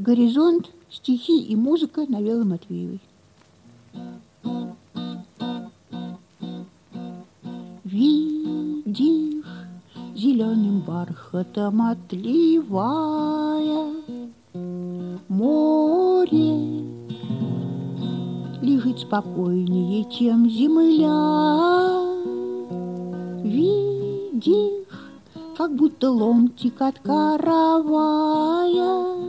Горизонт, стихи и музыка Навелы Матвеевой. Видишь, зеленым бархатом отливая, море лежит спокойнее, чем земля. Видишь, как будто ломтик от каравая,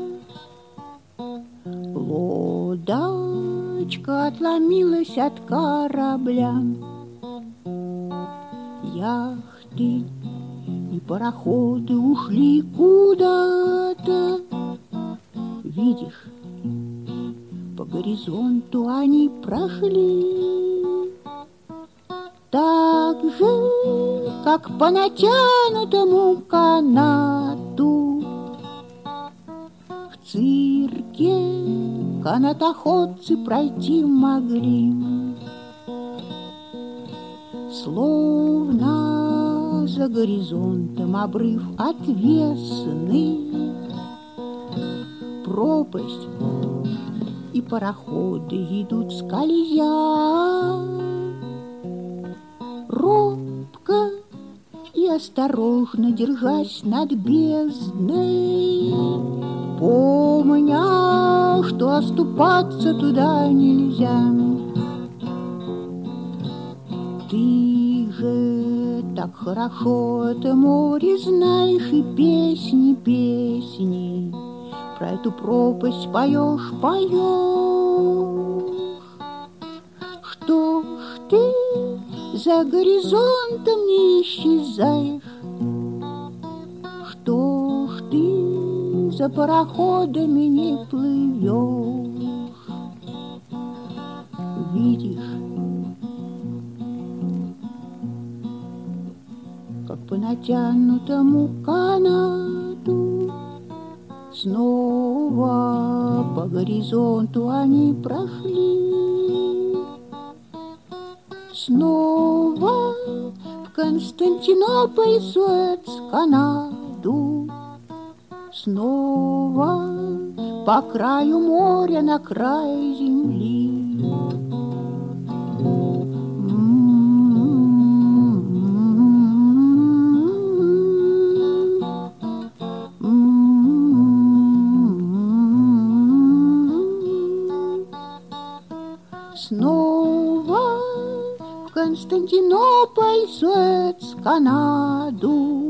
лодочка отломилась от корабля. Яхты и пароходы ушли куда-то. Видишь, по горизонту они прошли, так же, как по натянутому канату. В цирке канатоходцы пройти могли, словно за горизонтом обрыв отвесный, пропасть, и пароходы идут скользя, робко и осторожно держась над бездной, помня, что оступаться туда нельзя. Ты же так хорошо это море знаешь, и песни, песни про эту пропасть поешь, поешь. Что ж ты за горизонтом не исчезаешь? Что ж ты за пароходами не плывешь? Видишь, как по натянутому канату снова по горизонту они прошли. Снова в Константинополь, Суэц, Канаду. Снова по краю моря на край земли. Снова в Константинополь, Суэц, Канаду.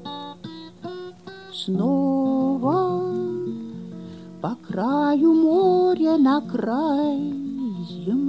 Снова по краю моря на край земли.